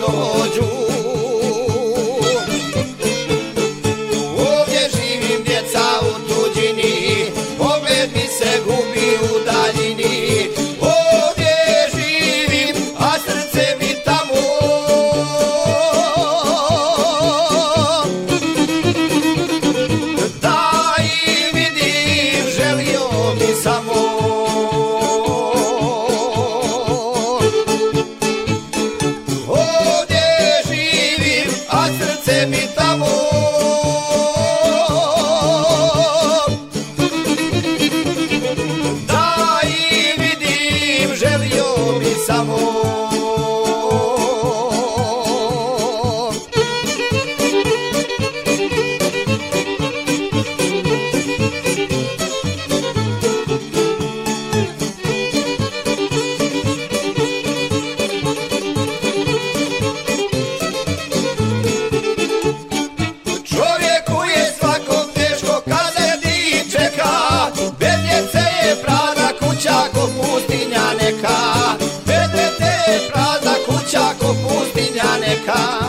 dođu. Ovdje živim, djeca, u tuđini, pogled mi se gubi u daljini. Ovdje živim, a srce mi tamo. Da i vidim, želio mi samo. Mi tamo da i vidim, želio mi samo. Ko pustinja neka, bez dete je prazna kuća, ko pustinja neka.